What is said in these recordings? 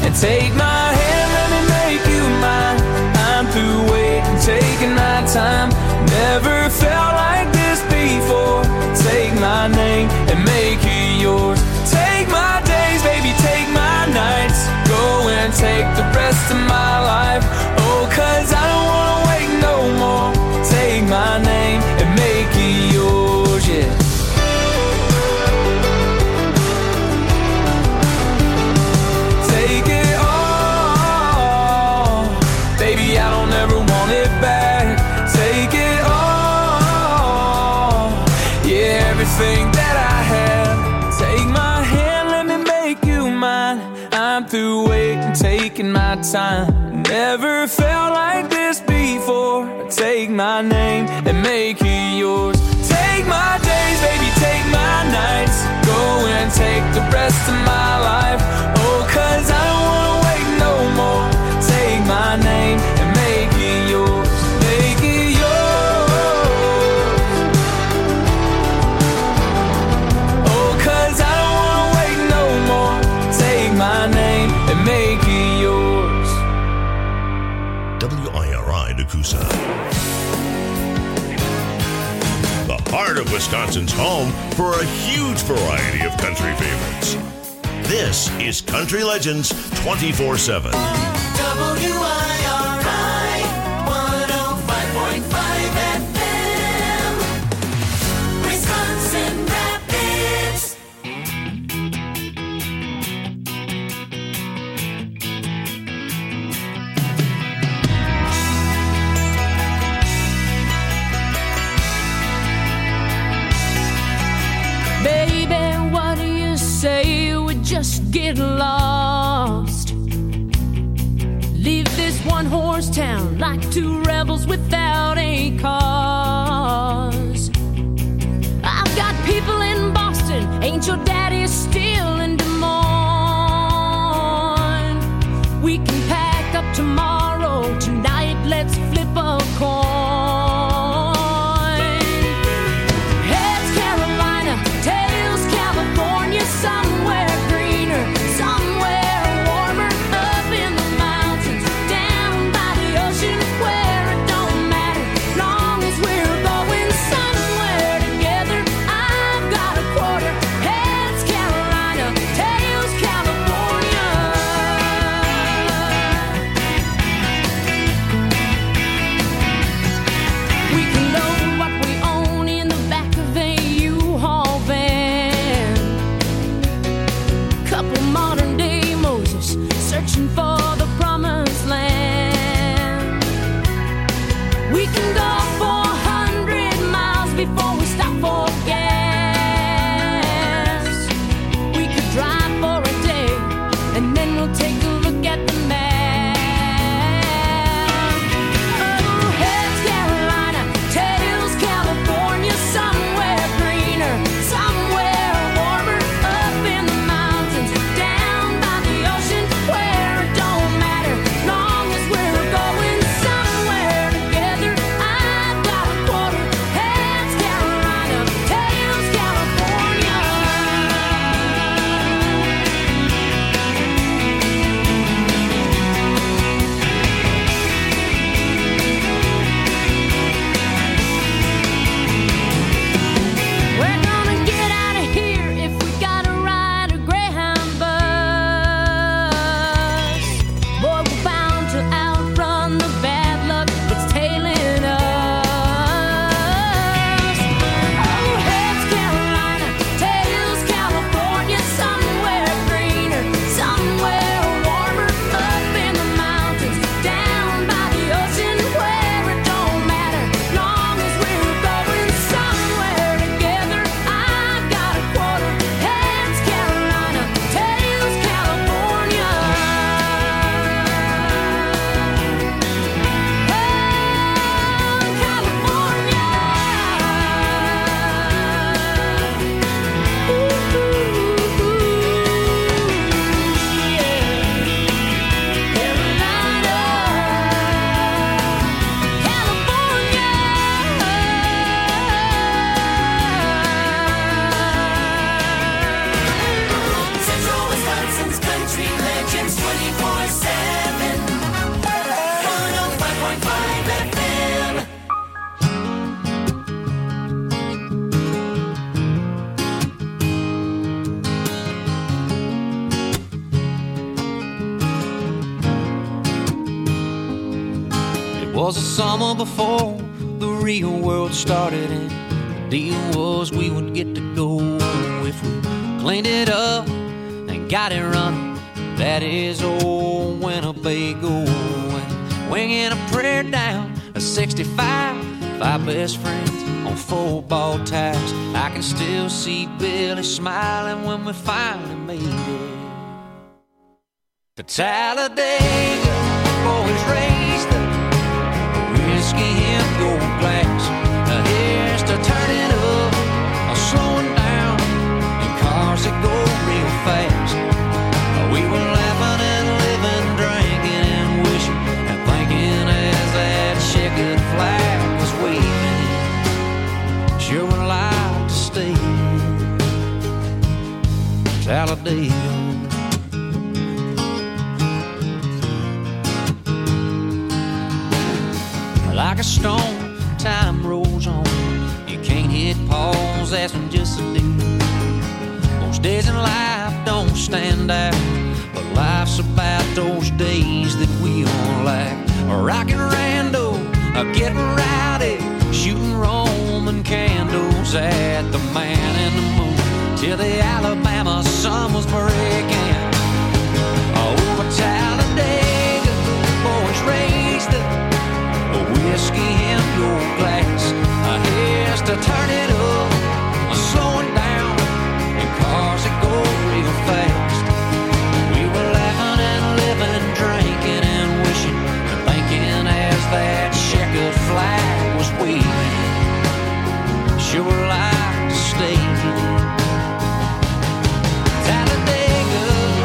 and take my hand, let me make you mine. I'm through waiting, taking my time. Never felt like this before. Take my name and make it yours. Take my days, baby, take my nights. Go and take the rest of my life. Oh, 'cause I don't wanna wait no more. Take my name and make it yours, yeah. Take it all, baby, I don't ever want it back. Take it all, yeah, everything that I have. Take my hand, let me make you mine. I'm through waiting, taking my time. Never felt like this before. Take my name and make it yours. Take my days, baby, take my nights. Go and take the rest of my life. Oh, 'cause I don't wanna wait no more. Take my name and make it yours. Make it yours. Oh, 'cause I don't wanna wait no more. Take my name and make it yours. WIRI Nakusa. The heart of Wisconsin's home for a huge variety of country favorites. This is Country Legends 24/7. WIRI 105.5 FM, Wisconsin Rapids. Baby, what do you say we just get lost? Leave this one-horse town like two rebels without a cause. I've got people in Boston, ain't your daddy still in Des Moines? We can pack up tomorrow, tonight let's flip a coin. Heads Carolina, tails California, somewhere greener, somewhere warmer, up in the mountains, down by the ocean, where it don't matter, long as we're going somewhere together. I've got a quarter. Heads Carolina, tails California. We can load what we own in the back of a U-Haul van. Couple modern day Moses searching for the promised land. We can go 400 miles before we stop for gas. We could drive for a day and then we'll take a look at the map. Oh, heads Carolina, tails California, somewhere greener, somewhere warmer, up in the mountains, down by the ocean, where it don't Was the summer before the real world started, and the deal was we would get to go if we cleaned it up and got it running. That is old Winnebago, and winging a prayer down a 65, 5 best friends on football tires. I can still see Billy smiling when we finally made it to Talladega. Boys raised the whiskey in gold glass. Here's to turning up or slowing down in cars that go real fast. We were laughing and living, drinking and wishing and thinking as that checkered flag was waving. Sure would like to stay in Talladega. Like a stone, time rolls on. You can't hit pause, that's when just a day. Most days in life don't stand out, but life's about those days that we all like. Rockin' rando, getting rowdy, shooting Roman candles at the Man in the Moon till the Alabama sun was breaking. Over Talladega, boys raised up whiskey in your glass. Here's to turn it up, slowing down in cars that go real fast. We were laughing and living, drinking and wishing and thinking as that checkered flag was waving. Sure like to stay Talladega.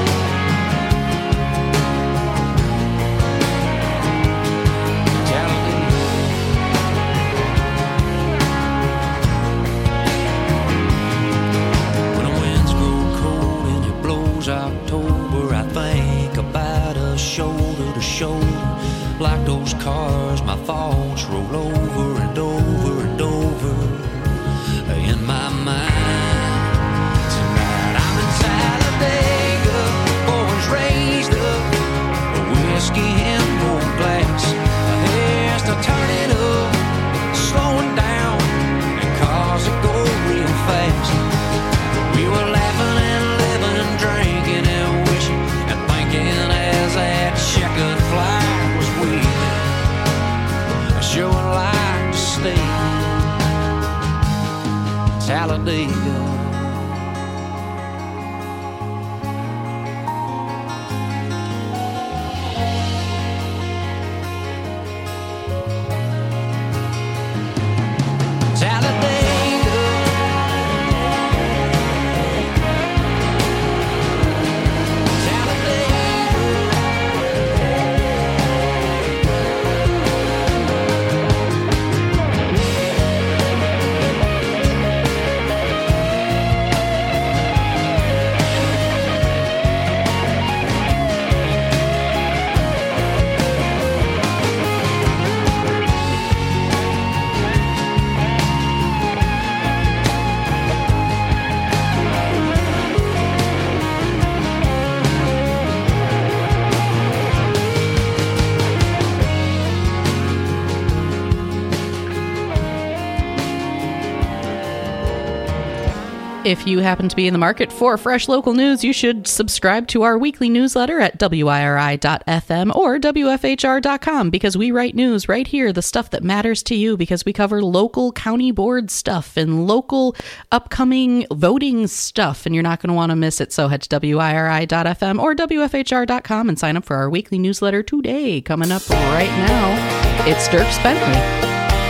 October, I think about us shoulder to shoulder. Like those cars, my thoughts roll over and over and over in my mind. Tonight I'm in Talladega, boys raised up, whiskey in gold glass. Here's to turn it up, slowing down in cars that go real fast. We were laughing and living, drinking and wishing and thinking as that checkered flag was waving. I sure would like to stay in Talladega. If you happen to be in the market for fresh local news, you should subscribe to our weekly newsletter at WIRI.fm or WFHR.com, because we write news right here, the stuff that matters to you, because we cover local county board stuff and local upcoming voting stuff, and you're not going to want to miss it. So head to WIRI.fm or WFHR.com and sign up for our weekly newsletter today. Coming up right now, it's Dierks Bentley.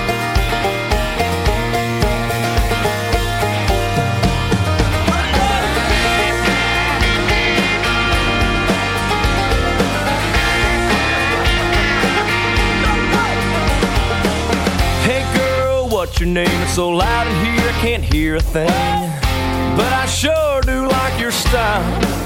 What's your name? It's so loud in here I can't hear a thing, but I sure do like your style.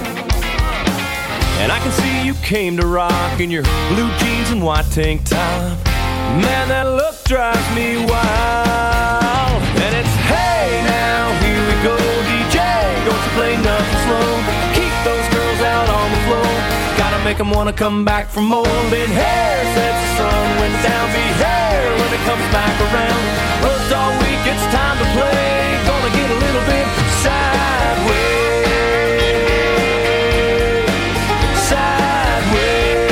And I can see you came to rock in your blue jeans and white tank top. Man, that look drives me wild. And it's hey now, here we go, DJ, don't you play nothing slow. Keep those girls out on the floor. Got 'em Gotta make them wanna come back for more. Been here since the sun went down. Be here when it comes back around. Worked all week, it's time to play. Gonna get a little bit sideways. Sideways.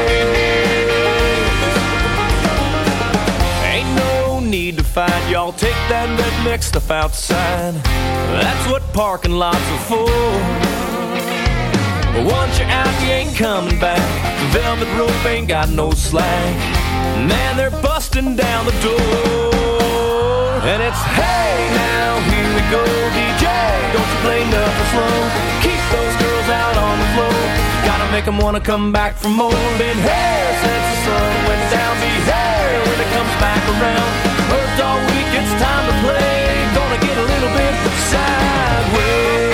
Ain't no need to fight, y'all. Take that red mix stuff outside. That's what parking lots are for. But once you're out, you ain't coming back. The velvet rope ain't got no slack. Man, they're busting down the door. And it's, hey, now here we go, DJ. Don't you play nothing slow. Keep those girls out on the floor. Gotta make them wanna come back for more. Been here since the sun went down. Be here when it comes back around. Worked all week, it's time to play. Gonna get a little bit sideways.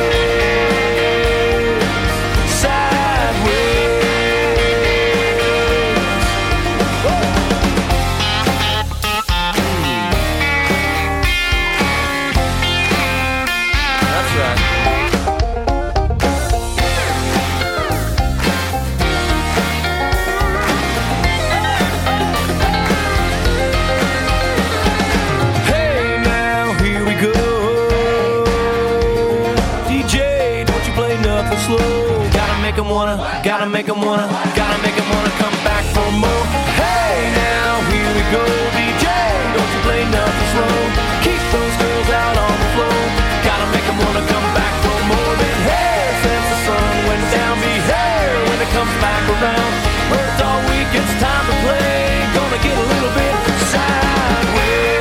Gotta make them wanna come back for more. Hey, now here we go, DJ. Don't you play nothing slow. Keep those girls out on the floor. Gotta make them wanna come back for more. Been here since the sun went down. Be here when it comes back around. Worked all week, it's time to play. Gonna get a little bit sideways.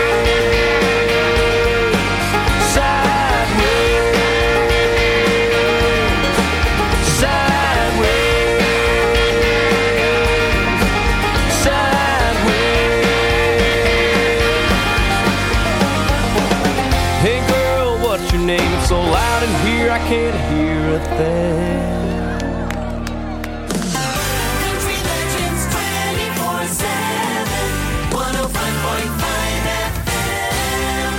So loud in here I can't hear a thing. Country Legends 24/7, 105.5 FM.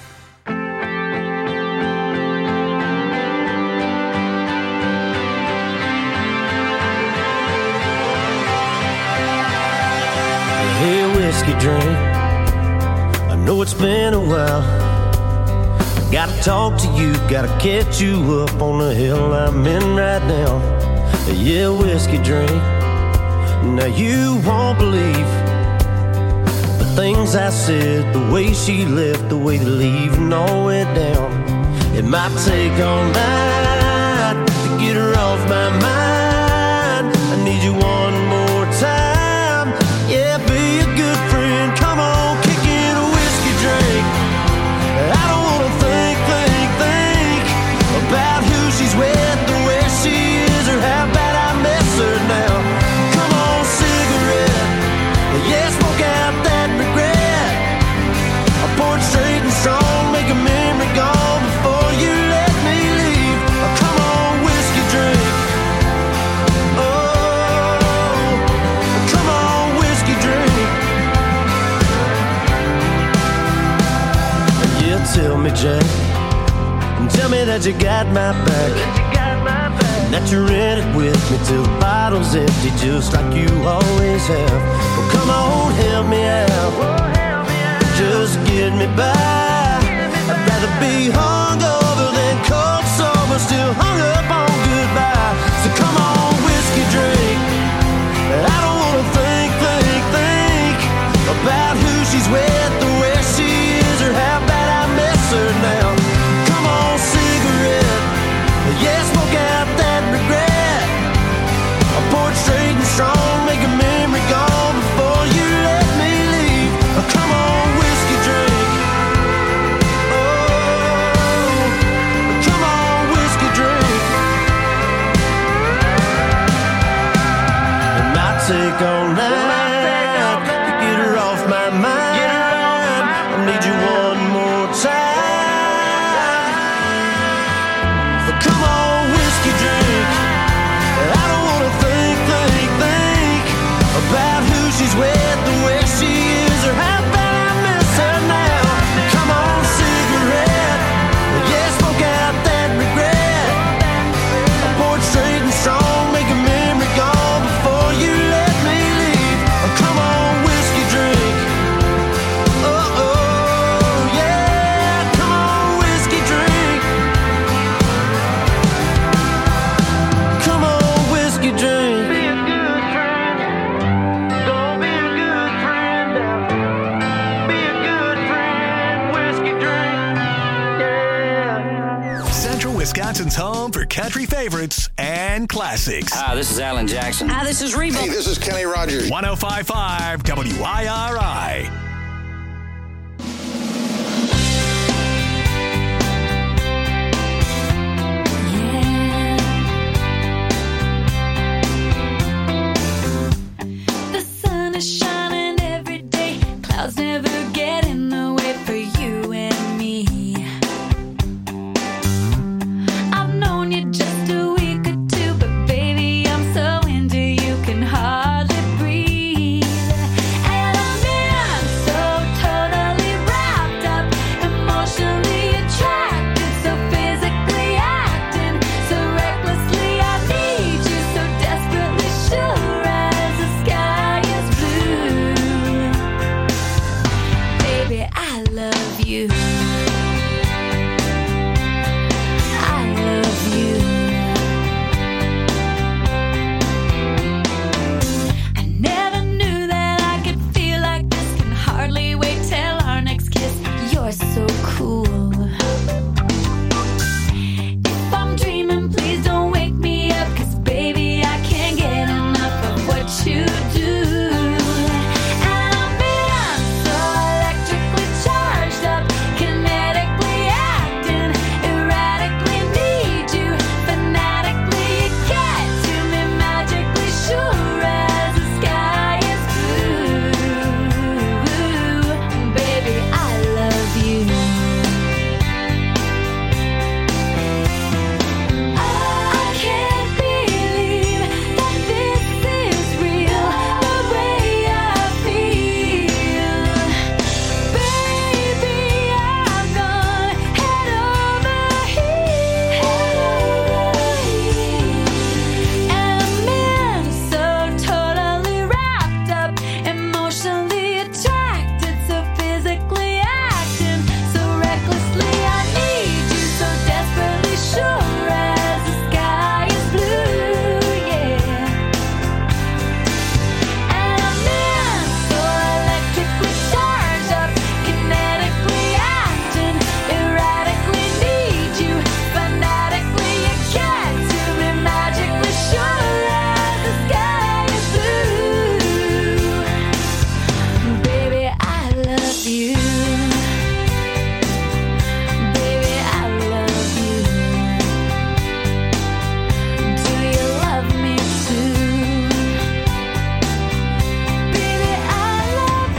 Hey, whiskey drink, I know it's been a while. Gotta talk to you, gotta catch you up on the hill I'm in right now. Yeah, whiskey drink. Now you won't believe the things I said, the way she left, the way the leaving all went down. It might take all night to get her off my mind. I need you one more time. Yeah, be a good friend. Come on, kick in a whiskey drink. I don't wanna think about who she's with, or where she is, or how bad I miss her now. Come on, cigarette, yeah, smoke out that regret. I pour it straight and strong, make a memory gone before you let me leave. Come on, whiskey drink. Oh, come on, whiskey drink. Yeah, tell me, Jack, tell me that you got my back, that you're in it with me till the bottle's empty, just like you always have. Well, come on, help me out, just get me by. I'd rather be hungover than cold sober, still hung up on goodbye. So come on, whiskey drink. I don't wanna think about who she's with, or where she is, or how bad I miss her now. Cigarette, yeah, smoke out that regret. I pour it straight and strong, make a memory gone before you let me leave. Come on, whiskey drink. Oh, come on, whiskey drink. It might take all night to get her off my mind. I need you one more time. Come on, whiskey drink. I don't wanna think about who she's with, or where she is, or how bad I miss her now. Come on, cigarette, yeah, smoke out that regret. I pour it straight and strong, make a memory Wisconsin's home for country favorites and classics. Hi, this is Alan Jackson. Hi, this is Reba. Hey, this is Kenny Rogers. 105.5 WIRI. The sun is shining every day. Clouds never get in the way for you and me. I've known you just a week or two, but baby, I'm so into you, can hardly breathe. And I'm in so totally wrapped up, emotionally attracted, so physically acting, so recklessly I need you, so desperately sure as the sky is blue. Baby, I love you. I love you. I never knew that I could feel like this. Can hardly wait till our next kiss. You're so cool. If I'm dreaming, please don't wake me up, 'cause baby, I can't get enough of what you do. And I'm in so electrically charged up, kinetically acting, erratically need you, fanatically you get to me, magically sure as the sky is blue. Baby, I love you. I can't believe that this is real, the way I feel. Baby, I've gone head over heels. And I'm in so totally wrapped up, emotionally attracted, so physically acting, so recklessly I need you, so desperately sure as the sky is blue, yeah. And I'm in so electrically charged up, kinetically acting, erratically need you, fanatically you get to me, magically sure as the sky is blue. Baby, I love you. Baby, I love you. Do you love me too? Baby, I love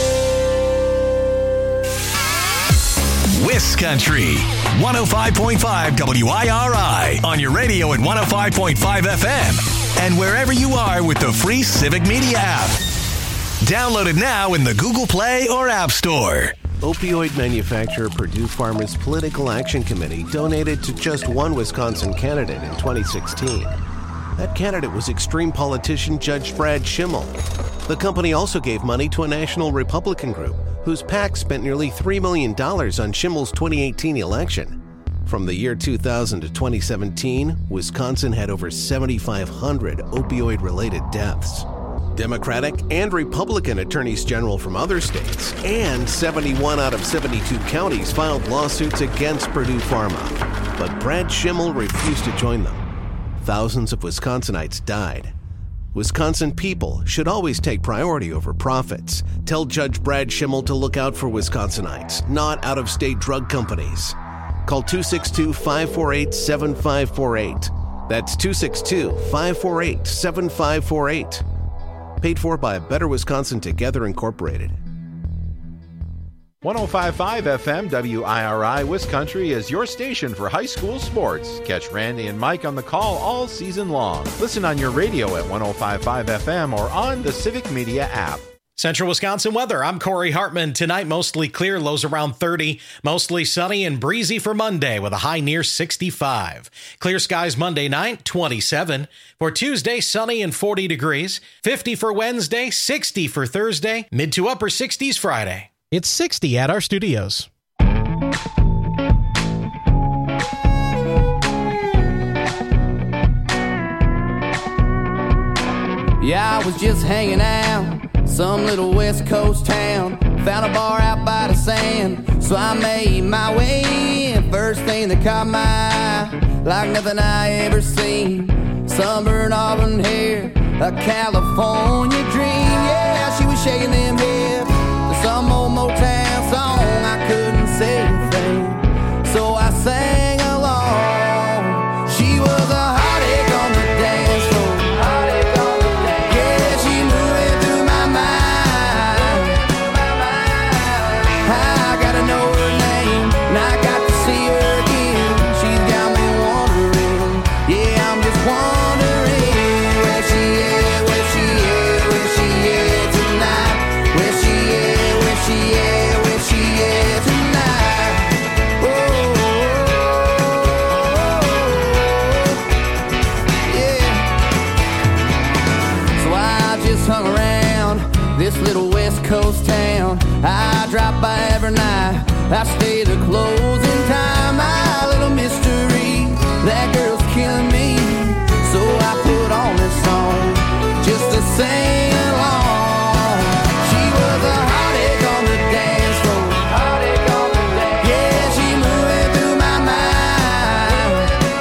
you. Wiss Country, 105.5 WIRI, on your radio at 105.5 FM, and wherever you are with the free Civic Media app. Download it now in the Google Play or App Store. Opioid manufacturer Purdue Pharma's Political Action Committee donated to just one Wisconsin candidate in 2016. That candidate was extreme politician Judge Brad Schimmel. The company also gave money to a national Republican group whose PAC spent nearly $3 million on Schimmel's 2018 election. From the year 2000 to 2017, Wisconsin had over 7,500 opioid-related deaths. Democratic and Republican attorneys general from other states and 71 out of 72 counties filed lawsuits against Purdue Pharma. But Brad Schimmel refused to join them. Thousands of Wisconsinites died. Wisconsin people should always take priority over profits. Tell Judge Brad Schimmel to look out for Wisconsinites, not out-of-state drug companies. Call 262-548-7548. That's 262-548-7548. Paid for by Better Wisconsin Together Incorporated. 105.5 FM WIRI Wiscountry is your station for high school sports. Catch Randy and Mike on the call all season long. Listen on your radio at 105.5 FM or on the Civic Media app. Central Wisconsin weather. I'm Corey Hartman. Tonight, mostly clear, lows around 30. Mostly sunny and breezy for Monday with a high near 65. Clear skies Monday night, 27. For Tuesday, sunny and 40 degrees. 50 for Wednesday, 60 for Thursday. Mid to upper 60s Friday. It's 60 at our studios. Yeah, I was just hanging out, some little West Coast town. Found a bar out by the sand, so I made my way in. First thing that caught my eye like nothing I ever seen. Sunburned auburn hair, a California dream. Yeah, she was shaking them hips to some old Motown song. I couldn't say a thing, so I sang along. She was a heartache on the dance floor. Yeah, she moving through my mind. I gotta know her name, and I got to see her again. She's got me wondering. Yeah, I'm just wondering where she is, where she is, where she is tonight. Where she is, where she is, where she is tonight. Oh, yeah. So I just hung around this little West Coast town. I drop by every night. I stay the closing time. My little mystery, that girl's killing me. So I put on this song just to sing along. She was a heartache on the dance floor. Yeah, she moving through my mind.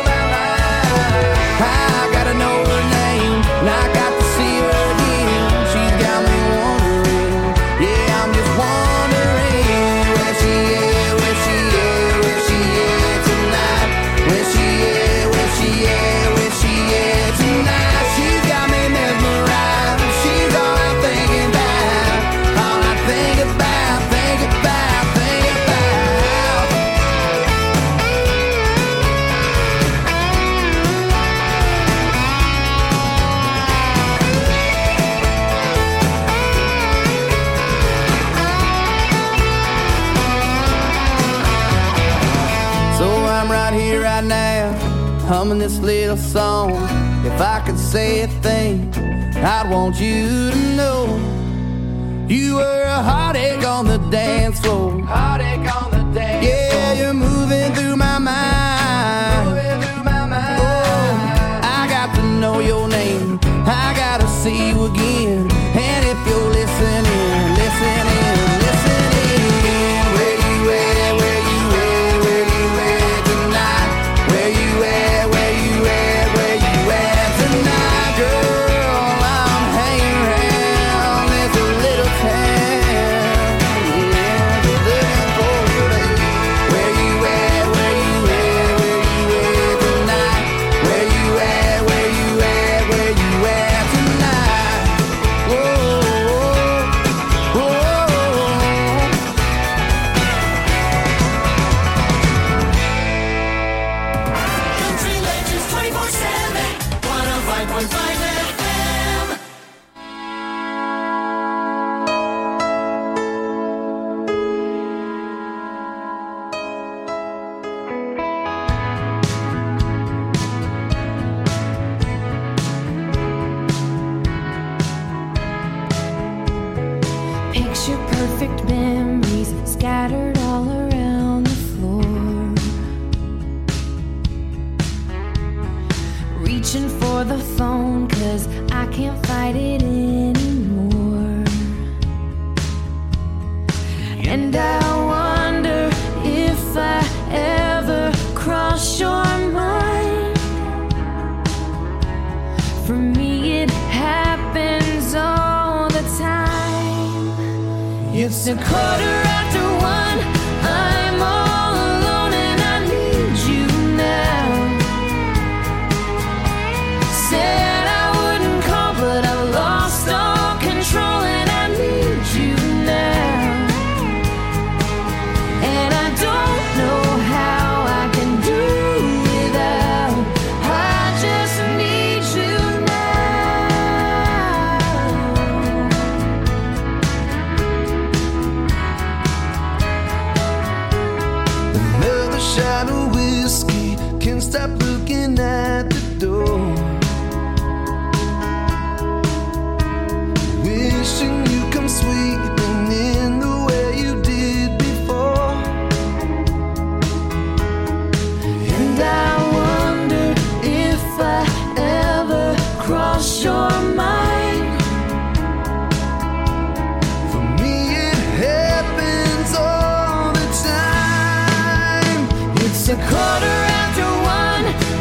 I gotta know her name, and I got to see her again. She's got me wondering. Yeah, I'm just wondering where she is, where she is, where she is tonight. Where she is, where she is, where she is tonight. She's got me mesmerized. She's all I'm thinking about. All I think about, think about, think about. So I'm right here, right now, humming this little song. If I could say a thing, I'd want you to know you were a heartache on the dance floor. Heartache on the dance floor. Yeah, you're moving through my mind. Moving through my mind. Oh, I got to know your name. I gotta see you again. And if you're listening, listening, listening, where you at, where you at, where you at tonight? Where you at, where you at, where you at tonight? Girl, I'm hanging around this little town. Yeah, just looking for you, baby. Where you at, where you at, where you at tonight? Where you at, where you at, where you at tonight? Whoa, whoa, whoa. Country Legends 24/7, 105.5 FM. Picture perfect memories scattered all around the floor. Reaching for the phone, 'cause I can't fight it anymore. And I wonder if I ever cross your mind. For me, it happens all the time. It's a quarter after one. I'm all alone and I need you now. Said I wouldn't call, but I lost all control and I need you now. And I don't know how I can do without. I just need you now. Another shot of whiskey, can't stop looking at the door. Wishing you come sweeping in the way you did before. And I wonder if I ever cross your mind. For me, it happens all the time. It's a quarter after one.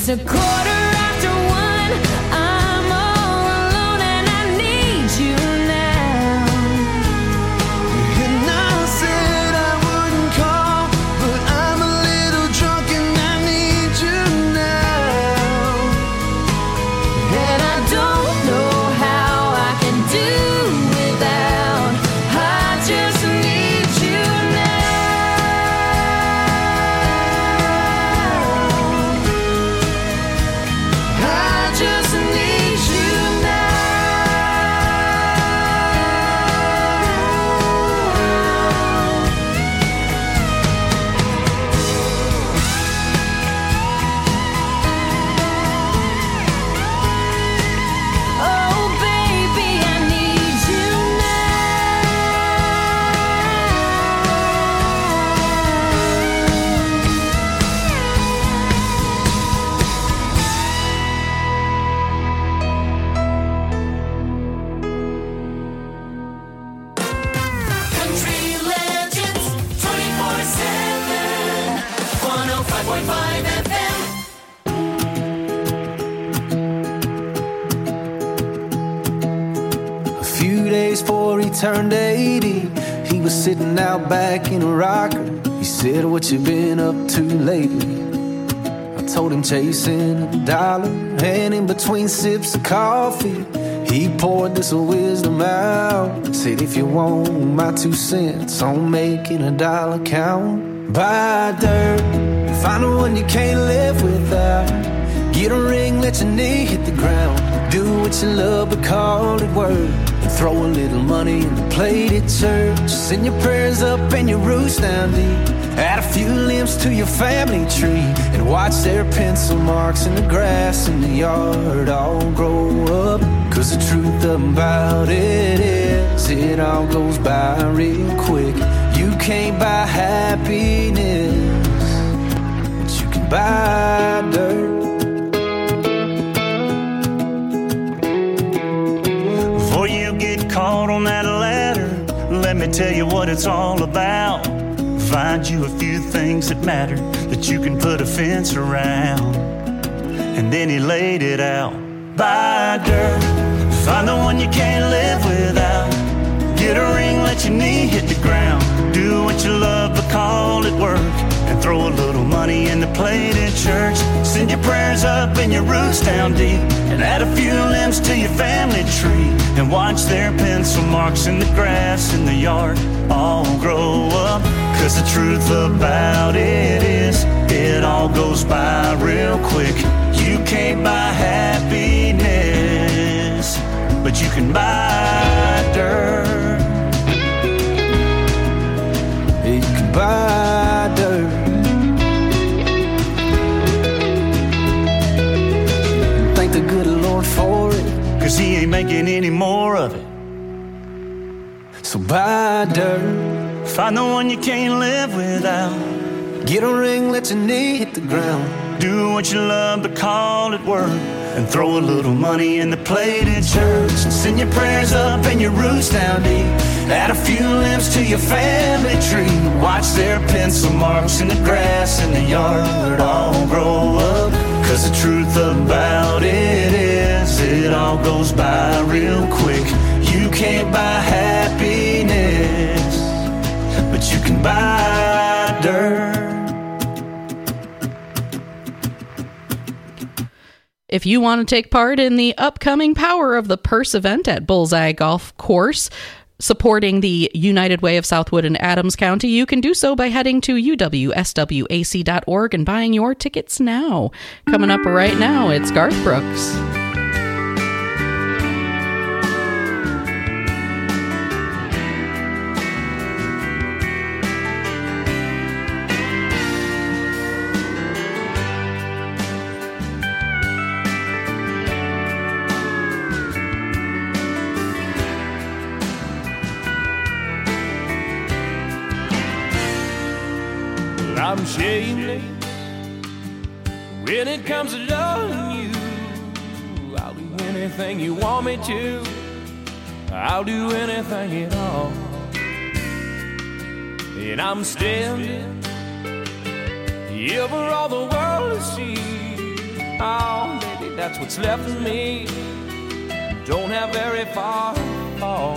It's 1:15. I'm all alone and I need you now. And I said I wouldn't call, but I'm a little drunk and I need you now. And I don't know how I can do without. I just need you now. I just need you now. Oh, baby, I need you Country Legends 24/7. 105.5 FM. A few days before he turned 80, he was sitting out back in a rocker. He said, "What you been up to lately?" I told him chasing a dollar, and in between sips of coffee, he poured this wisdom out. Said, "If you want my 2 cents on making a dollar count, buy dirt, find the one you can't live without. Get a ring, let your knee hit the ground. Do what you love, but call it work. And throw a little money in the plate at church. Send your prayers up and your roots down deep. Add a few limbs to your family tree. And watch their pencil marks in the grass in the yard all grow up. Cause the truth about it is, it all goes by real quick. You can't buy happiness, but you can buy dirt." Before you get caught on that ladder, let me tell you what it's all about. Find you a few things that matter that you can put a fence around. And then he laid it out. Buy dirt, find the one you can't live without. Get a ring, let your knee hit the ground. Do what you love, but call it work. And throw a little money in the plate at church. Send your prayers up and your roots down deep. And add a few limbs to your family tree. And watch their pencil marks in the grass in the yard all grow up. Cause the truth about it is, it all goes by real quick. You can't buy happiness, but you can buy dirt. You can buy dirt. Thank the good Lord for it, cause he ain't making any more of it. So buy dirt. Find the one you can't live without. Get a ring, let your knee hit the ground. Do what you love, but call it work. And throw a little money in the plate at church. And send your prayers up and your roots down deep. Add a few limbs to your family tree. Watch their pencil marks in the grass in the yard all grow up. Cause the truth about it is, it all goes by real quick. You can't buy happiness, but you can buy dirt. If you want to take part in the upcoming Power of the Purse event at Bullseye Golf Course, supporting the United Way of Southwood and Adams County, you can do so by heading to uwswac.org and buying your tickets now. Coming up right now, it's Garth Brooks. I'm shameless when it comes to loving you. I'll do anything you want me to. I'll do anything at all. And I'm standing here for all the world to see. Oh, baby, that's what's left of me. Don't have very far to fall.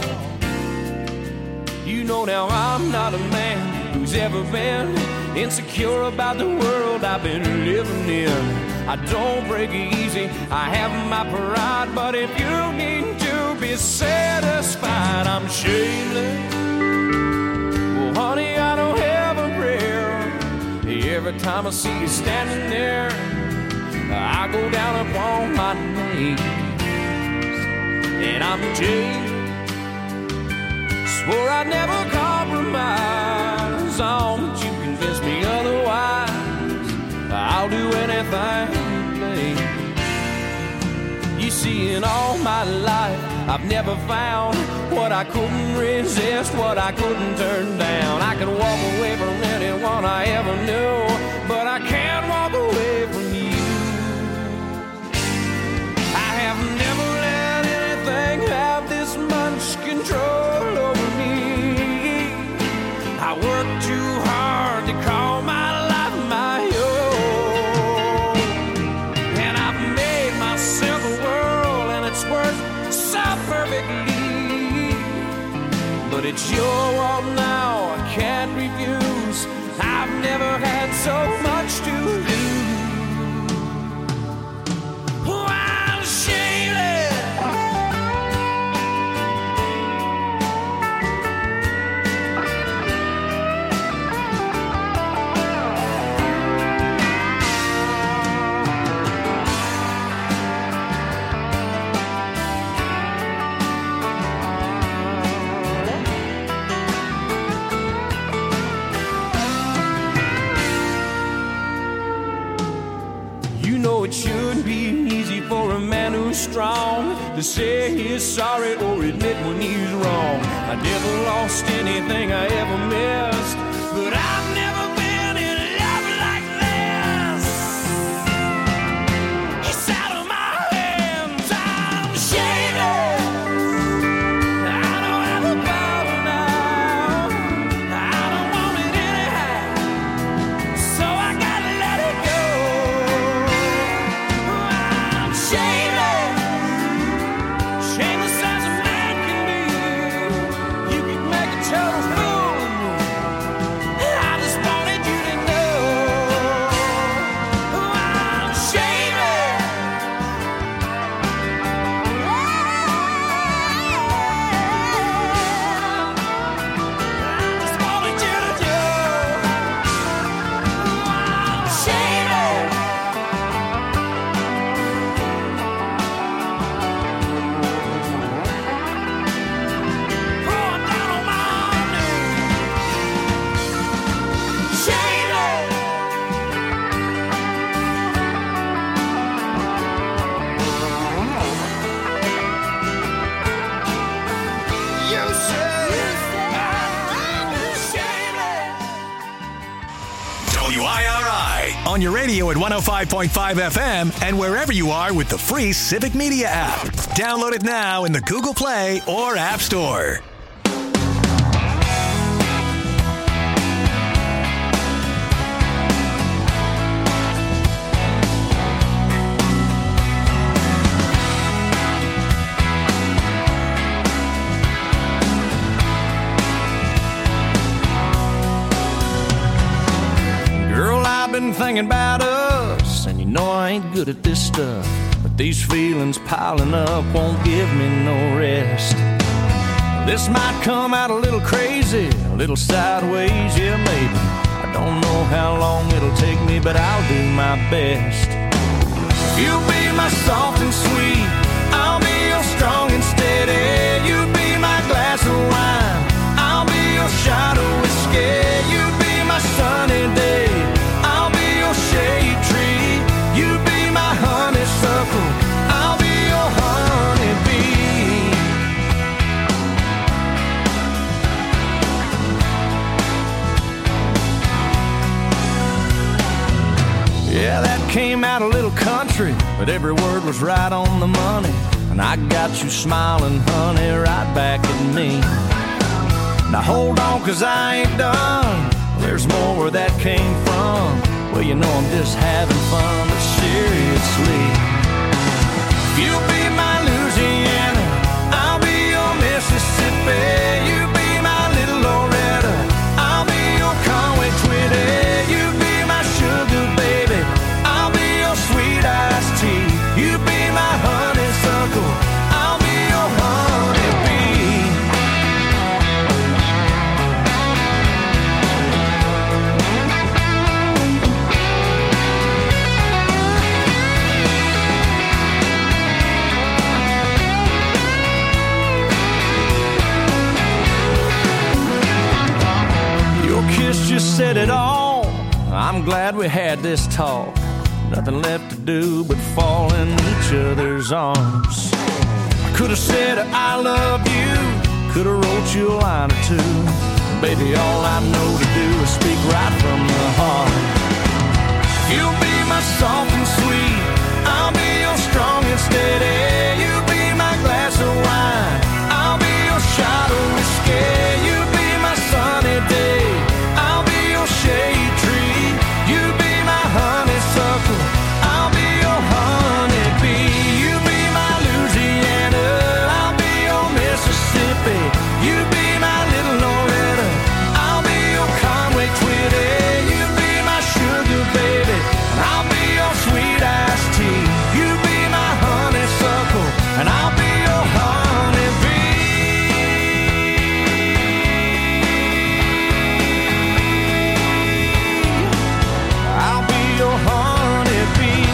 You know now I'm not a man who's ever been insecure about the world I've been living in. I don't break easy, I have my pride, but if you need to be satisfied, I'm shameless. Well, honey, I don't have a prayer. Every time I see you standing there, I go down upon my knees, and I'm jaded. Swore I'd never compromise. Don't you convince me otherwise. I'll do anything, babe. You see, in all my life, I've never found what I couldn't resist, what I couldn't turn down. I could walk away from anyone I ever knew, but I can't walk away from you. I have never let anything have this much control over me. I work too hard to call my life my own, and I've made myself a world, and it's worked so perfectly. But it's your world now, I can't refuse. I've never had so much to lose. Oh, I'm shameless. It shouldn't be easy for a man who's strong to say he's sorry or admit when he's wrong. I never lost anything I ever missed, but I've never been in love like this. It's out of my hands, I'm shameless. I don't have a power now, I don't want it anyhow, so I gotta let it go. Shameless as a man can be. You can make a total fool of me. I just wanted you to know I'm shameless. I just wanted you to know I'm shameless. WIRI on your radio at 105.5 FM and wherever you are with the free Civic Media app. Download it now in the Google Play or App Store. Been thinking about us, and you know I ain't good at this stuff, but these feelings piling up won't give me no rest. This might come out a little crazy, a little sideways, yeah maybe. I don't know how long it'll take me, but I'll do my best. You'll be my soft and sweet, I'll be your strong and steady. You be my glass of wine, I'll be your shot of whiskey. You be my sunny day, shade tree. You be my honeysuckle, I'll be your honeybee. Yeah, that came out a little country, but every word was right on the money. And I got you smiling, honey, right back at me. Now hold on, 'cause I ain't done. There's more where that came from. Well, you know I'm just having fun. seriously. You'll be my Louisiana, I'll be your Mississippi. You be my little Loretta, I'll be your Conway Twitty. You be my sugar baby, I'll be your sweet iced tea. You be my honeysuckle, I'll be your honeybee. Your kiss just said it all. I'm glad we had this talk. Nothing left to do but fall in each other's arms. I could have said I love you, could have wrote you a line or two. Baby, all I know to do is speak right from the heart. You'll be my soft and sweet, I'll be your strong and steady. You be my glass of wine, I'll be your shot of whiskey. You be my sunny day, I'll be your shade tree. You be my honeysuckle, I'll be your honeybee. You be my Louisiana, I'll be your Mississippi. You be my little Loretta, I'll be your Conway Twitty. You be my sugar baby, and I'll be your sweet iced tea. You be my honeysuckle, and I'll be your honeybee. I'll be your honeybee.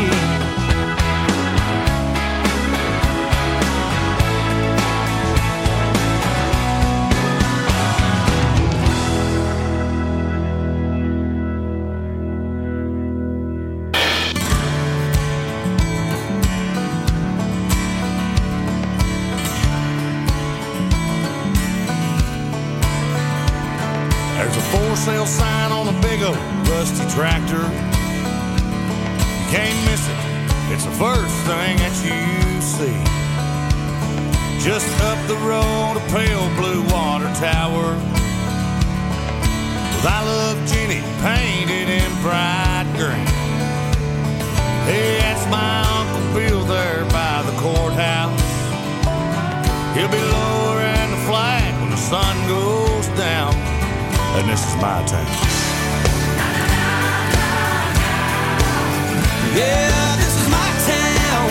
There's a for sale sign on a big old rusty tractor. You can't miss it, it's the first thing that you see. Just up the road, a pale blue water tower with I Love Jenny painted in bright green. Hey, that's my Uncle Bill there by the courthouse. He'll be lowering the flag when the sun goes down. And this is my town. Yeah, this is my town.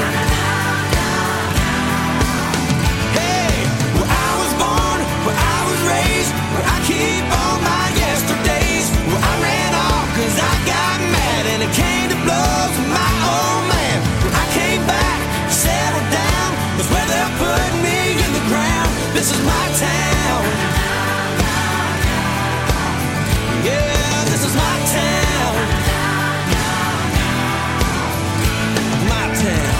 Hey, where I was born, where I was raised, where I keep all my yesterdays, where I ran off 'cause I got mad and it came to blows with my old man. Where I came back, settled down, that's where they're putting me in the ground. This is my town. Yeah, this is my town. My town.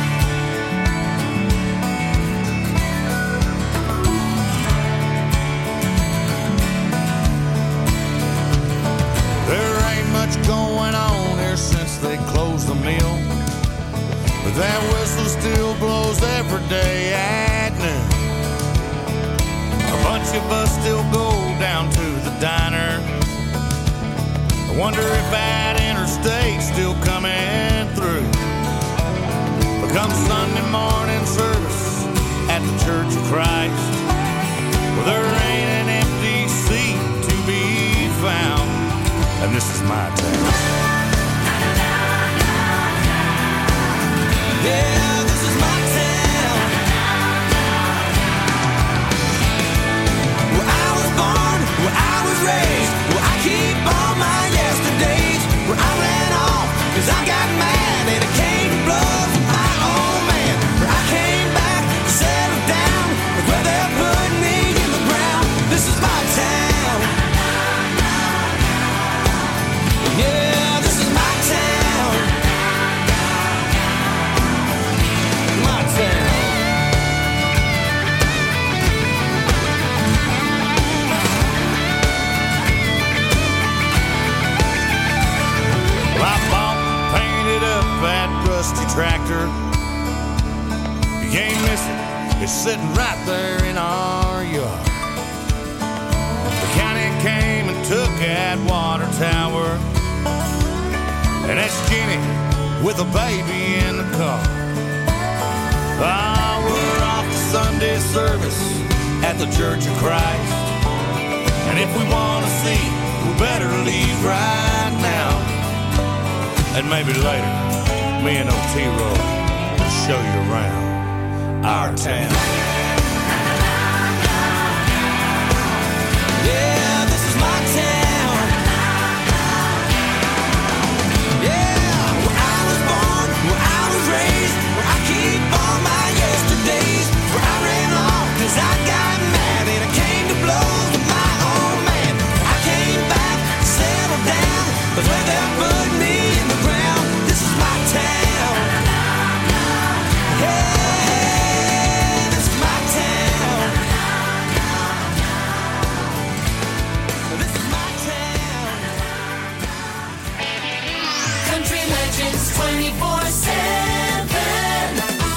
There ain't much going on here since they closed the mill, but that whistle still blows every day at noon. A bunch of us still go down to the diner. I wonder if that interstate's still coming through. But come Sunday morning service at the Church of Christ, well, there ain't an empty seat to be found. And this is my town. Yeah, this is my town. Where I was born, where I was raised, where I keep all my yesterdays, where I ran off 'cause I got mad and it came to blows with my old man. Where I came back, settled down, where they're putting me in the ground. This is my town. Yeah, this is my town. My town. Well, I bought and painted up that rusty tractor. You can't miss it, it's sitting right there in our yard. The county came and took that water tower, and that's Jenny with a baby in the car. Ah, we're off to Sunday service at the Church of Christ. And if we want to see, we better leave right now. And maybe later, me and Otero will show you around our town. Yeah, this is my town. Yeah, where I was born, where I was raised, where I keep all my yesterdays, where I ran off 'cause I got mad and I came to blows with my old man. I came back, settled down, but where they put me in the ground, this is my town. Hey, this is my town. This is my town. Country Legends 24/7.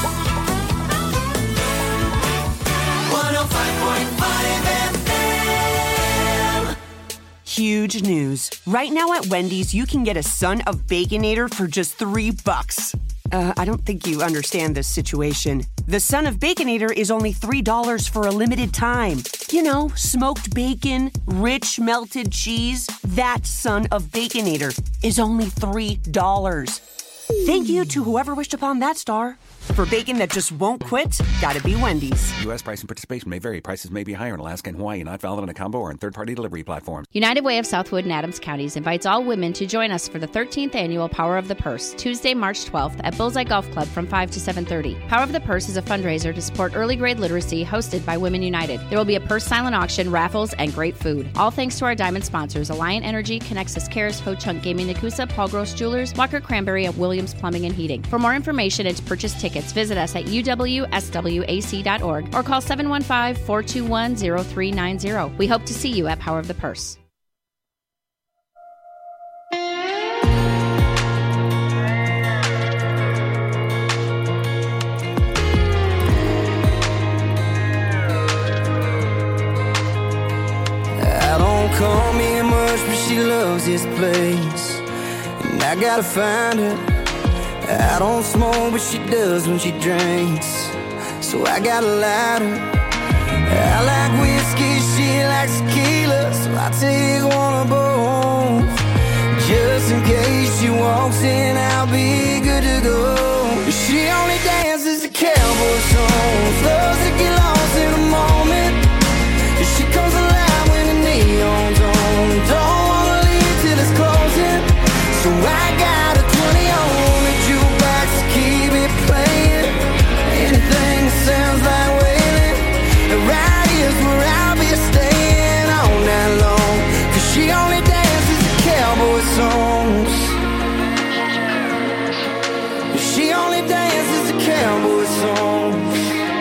105.5 FM. Huge news. Right now at Wendy's, you can get a Son of Baconator for just $3. I don't think you understand this situation. The Son of Baconator is only $3 for a limited time. You know, smoked bacon, rich melted cheese. That Son of Baconator is only $3. Thank you to whoever wished upon that star. For bacon that just won't quit, gotta be Wendy's. U.S. price and participation may vary. Prices may be higher in Alaska and Hawaii, not valid on a combo or on third-party delivery platforms. United Way of Southwood and Adams Counties invites all women to join us for the 13th annual Power of the Purse, Tuesday, March 12th at Bullseye Golf Club from 5 to 7:30. Power of the Purse is a fundraiser to support early grade literacy hosted by Women United. There will be a purse silent auction, raffles, and great food. All thanks to our diamond sponsors, Alliant Energy, Connexus Cares, Ho Chunk Gaming Nakusa, Paul Gross Jewelers, Walker Cranberry, and Williams Plumbing and Heating. For more information and to purchase tickets, visit us at uwswac.org or call 715-421-0390. We hope to see you at Power of the Purse. I don't call me much, but she loves this place, and I gotta find her. I don't smoke, but she does when she drinks, so I got a lighter. I like whiskey, she likes tequila, so I take one of both. Just in case she walks in, I'll be good to go. She only dances to cowboy songs, loves to get lost in a moment. She comes alive when the neon's on, don't wanna leave till it's closing, so I got a 20 on the jukebox to keep it playing. Anything that sounds like wailing, right here's where I'll be staying all night long, 'cause she only dances to cowboy songs. She only dances to cowboy songs.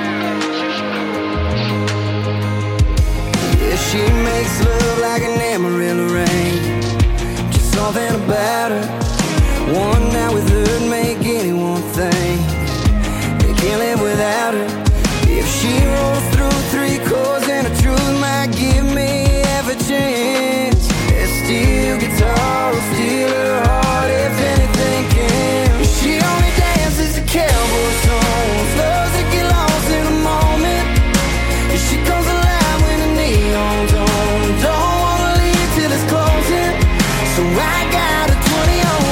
Yeah, she makes love like an Amarillo rain, just something about her. One night with her make anyone think they can't live without her. If she rolls through 3 chords and the truth might give me half a chance, that steel guitar will steal her heart if anything can. She only dances to cowboy songs, loves to get lost in a moment. She comes alive when the neon's on, don't wanna leave till it's closing, so I got a 20 on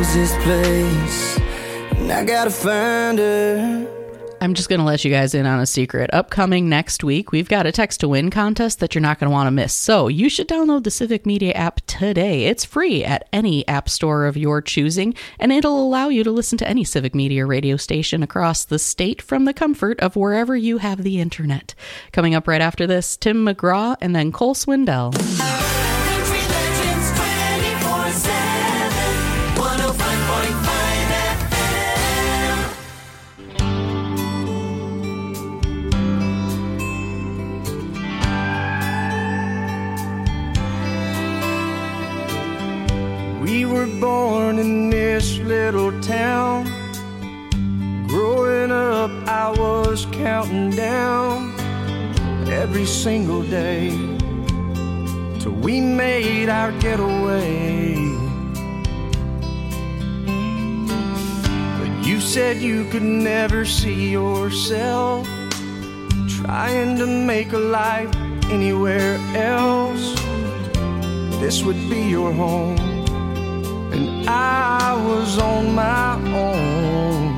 owns this place, and I gotta find her. I'm just going to let you guys in on a secret. Upcoming next week, we've got a text to win contest that you're not going to want to miss. So you should download the Civic Media app today. It's free at any app store of your choosing, and it'll allow you to listen to any Civic Media radio station across the state from the comfort of wherever you have the internet. Coming up right after this, Tim McGraw and then Cole Swindell. Country Legends 24/7, 105.5 FM. We were born in this little town. Growing up, I was counting down every single day till we made our getaway. But you said you could never see yourself trying to make a life anywhere else. This would be your home, and I was on my own.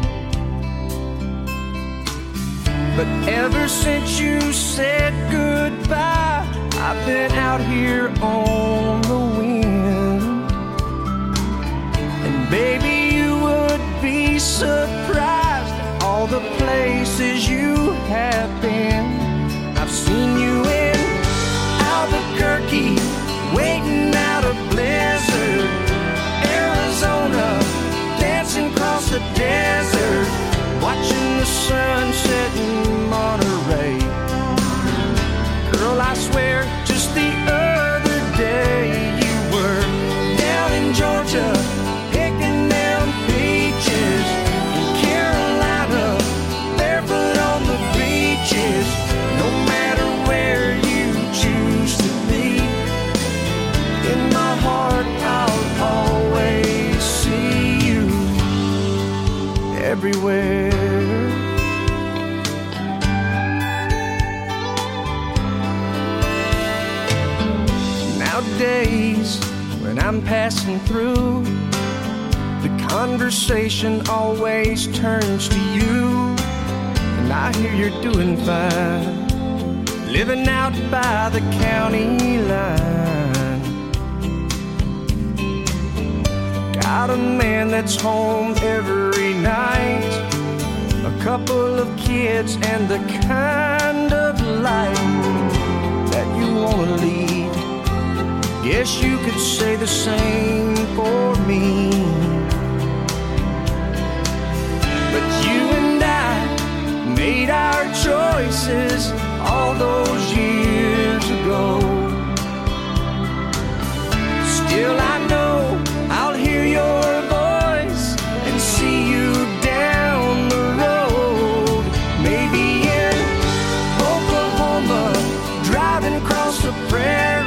But ever since you said goodbye, I've been out here on the wind. And baby, you would be surprised at all the places you have been. I've seen you in Albuquerque, waiting out a blizzard, Arizona, dancing across the desert, watching the sun set in Monterey. Girl, I swear, just the other day you were down in Georgia, picking them peaches, in Carolina, barefoot on the beaches. No matter where you choose to be, in my heart I'll always see you everywhere. Nowadays, when I'm passing through, the conversation always turns to you. And I hear you're doing fine, living out by the county line. Got a man that's home every night, a couple of kids, and the kind of life that you want to lead. Guess you could say the same for me. But you and I made our choices all those years ago. Still I know I'll hear your voice and see you down the road. Maybe in Oklahoma, driving across the prairie.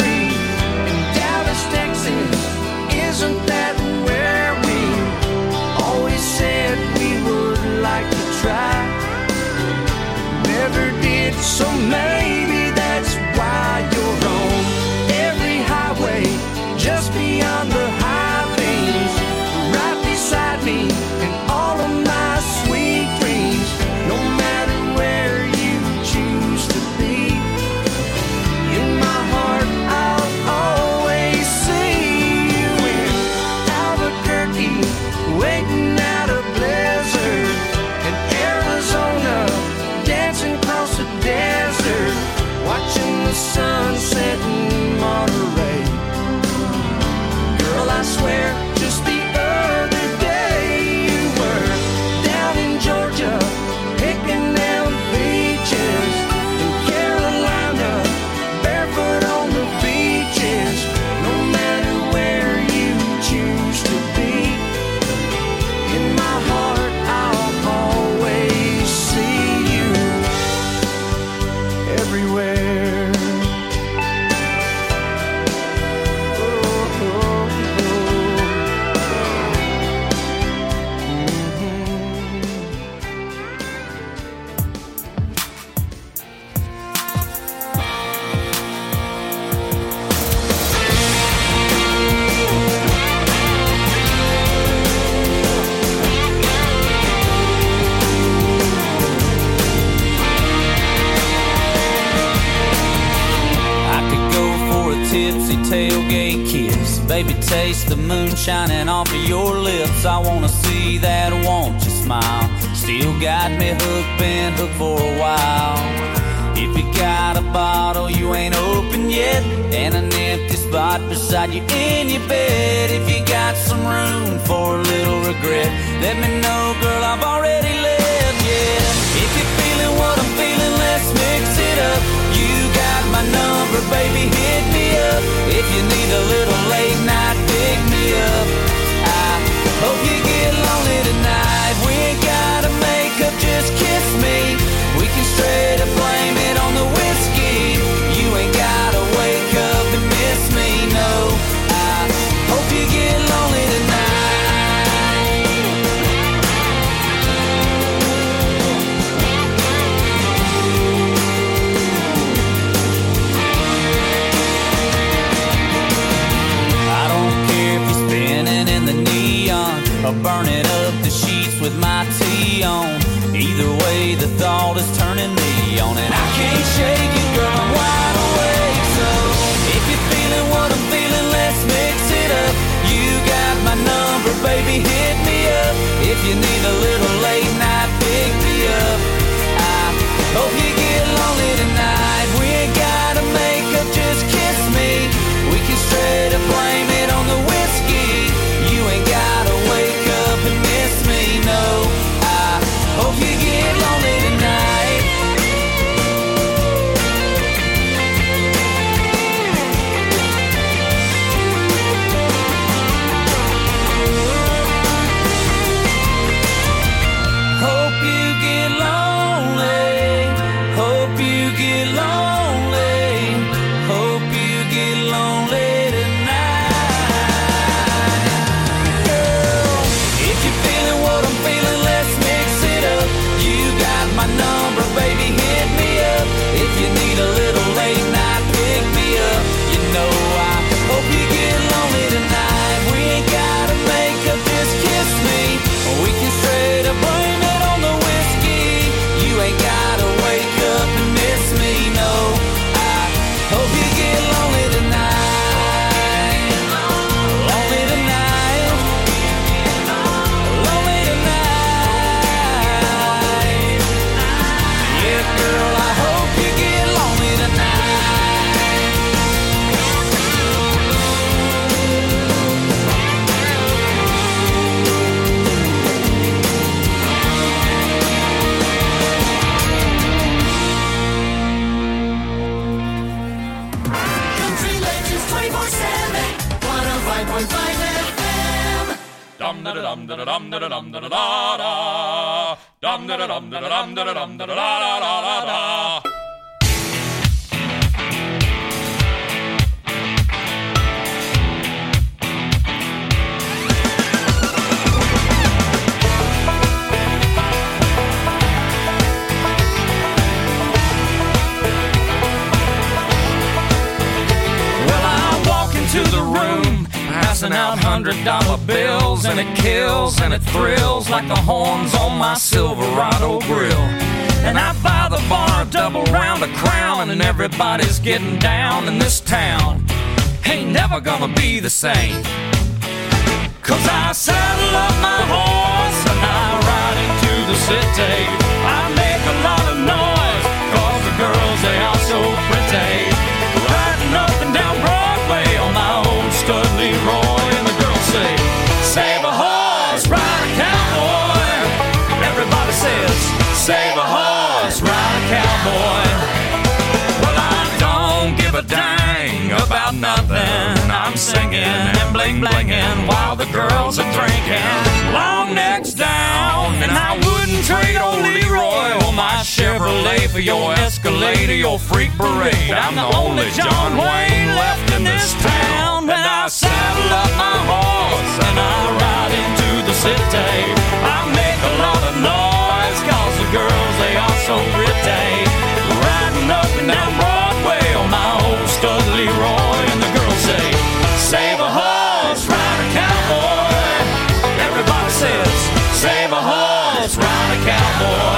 Texas, isn't that where we always said we would like to try? Never did, so maybe that's why you're on every highway, just beyond the high things, right beside me in all of my sweet dreams. No matter where you choose to be, in my heart I'll always waiting out a blizzard, in Arizona, dancing across the desert, Stargate kiss. Baby, taste the moon shining off of your lips. I wanna see that won't you smile. Still got me hooked, been hooked for a while. If you got a bottle you ain't open yet, and an empty spot beside you in your bed, if you got some room for a little regret, let me know, girl, I've already left, yeah. If you're feeling what I'm feeling, let's mix it up. You got my number, baby, hit me up. If you need a little late night, pick me up. I hope you get lonely tonight. We ain't gotta make up, just kiss me. We can straight up blame it on the whiskey. You ain't gotta wake up and miss me, no. I hope you get lonely tonight. I don't care if you're spinning in the neon or burning up the sheets with my tea on. Either way, the thought is turning me on, and I can't shake it, girl, I'm wide awake. So if you're feeling what I'm feeling, let's mix it up. You got my number, baby, hit me up. If you need a little late night, pick me up. I hope you get lonely tonight. We ain't gotta make up, just kiss me. We can straight up blame it on the whiskey. You ain't gotta wake up and miss me, no. Hope you get lonely tonight. Hope you get lonely. Hope you get lonely. Hope you get lonely tonight. Girl, if you're feeling what I'm feeling, let's mix it up. You got my number, baby, hit me up. If you need a little late night, pick me up. You know I hope you get lonely tonight. We ain't gotta make up, just kiss me. We can straight up blame it on the whiskey. You ain't gotta wake up and miss me, no. I hope you get lonely tonight. Lonely tonight. Lonely tonight. Yeah, girl, I hope you get lonely tonight. Country Legends 24/7, 105.5 FM. Dum da dum da dum da dum da da da dum da dum da dum da dum da da da da. Well, I walk into the room, passing out $100 bills, and it kills and it thrills like the horns on my Silverado grill. And I buy the bar a double round of Crown, and everybody's getting down in this town. Ain't never gonna be the same, 'cause I saddle up my horse and I ride into the city. I make a lot of noise, 'cause the girls, they are so pretty. Riding up and down Broadway on my old stud Leroy, and the girls say, save a horse, ride a cowboy. Everybody says, save a horse, ride a cowboy. Well, I don't give a dang about nothing. I'm singing and bling-blinging while the girls are drinking. Long necks down, and I wouldn't trade old Leroy or my Chevrolet for your Escalade or your freak parade. I'm the only John Wayne left in this town. And I saddle up my horse and I ride into the city. I make a lot of noise, 'cause the girls, they are so pretty. Riding up and down Broadway on my old stud Leroy, and the girls say, save a horse, ride a cowboy. Everybody says, save a horse, ride a cowboy.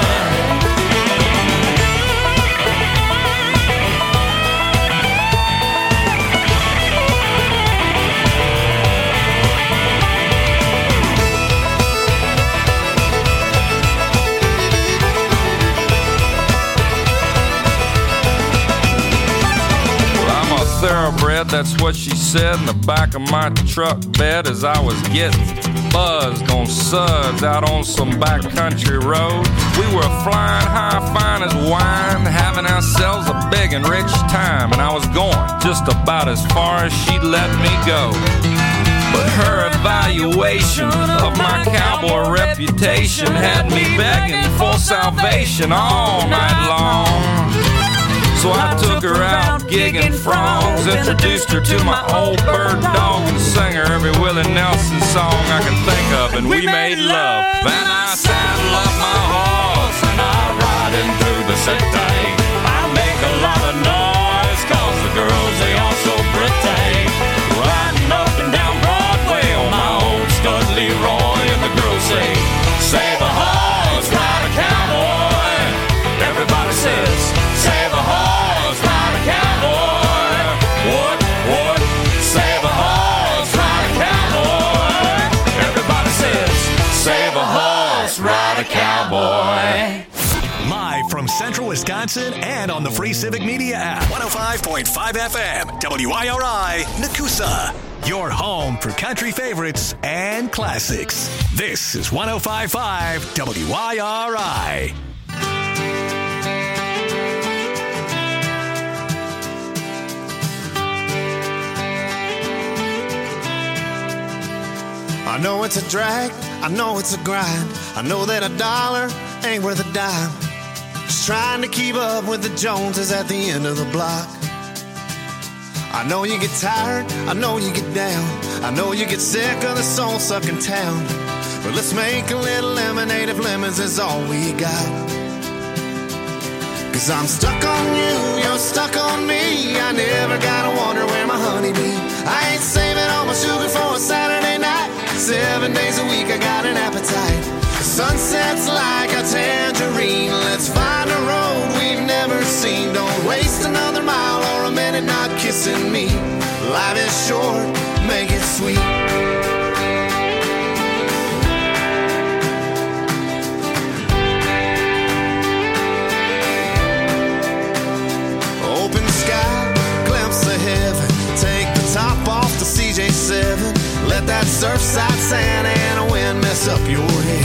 thoroughbred, that's what she said in the back of my truck bed as I was getting buzzed on suds out on some backcountry road. We were flying high, fine as wine, having ourselves a big and rich time, and I was going just about as far as she'd let me go. But her evaluation of my cowboy reputation had me begging for salvation all night long. So I took her out gigging frogs, introduced her to my old bird dog, and sang her every Willie Nelson song I could think of, and we made love. Then I saddle up my horse and I ride him through the city. I make a lot of noise 'cause the girls, they all so pretty. Riding up and down Broadway on my old stud Leroy, and the girls say, save a horse, ride a cowboy. Everybody says, save a horse, ride a cowboy. What? Save a horse, ride a cowboy. Everybody says, save a horse, ride a cowboy. Live from Central Wisconsin and on the free Civic Media app. 105.5 FM, WIRI, Nakusa. Your home for country favorites and classics. This is 105.5 WIRI. I know it's a drag, I know it's a grind. I know that a dollar ain't worth a dime. Just trying to keep up with the Joneses at the end of the block. I know you get tired, I know you get down. I know you get sick of the soul-sucking town. But let's make a little lemonade if lemons is all we got. 'Cause I'm stuck on you, you're stuck on me. I never gotta wonder where my honey be. I ain't saving all my sugar for a Saturday night. 7 days a week I got an appetite. The sunset's like a tangerine. Let's find a road we've never seen. Don't waste another mile or a minute not kissing me. Life is short, make it sweet. Open sky, glimpse of heaven. Take the top off the CJ7. Let that surfside Santa Ana wind mess up your head.